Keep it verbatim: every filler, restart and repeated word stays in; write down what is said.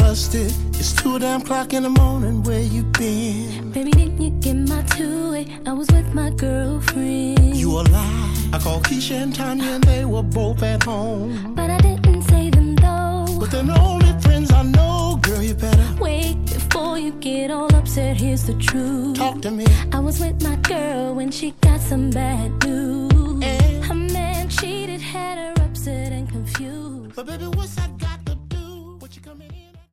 busted. It's two damn clock in the morning. Where you been? Baby, didn't you get my two-way? I was with my girlfriend. You a lie. I called Keisha and Tanya and they were both at home. But I didn't say them though. But they're the only friends I know. Girl, you better wait before you get all upset. Here's the truth. Talk to me. I was with my girl when she got some bad news. And her man cheated, had her upset and confused. But baby, what's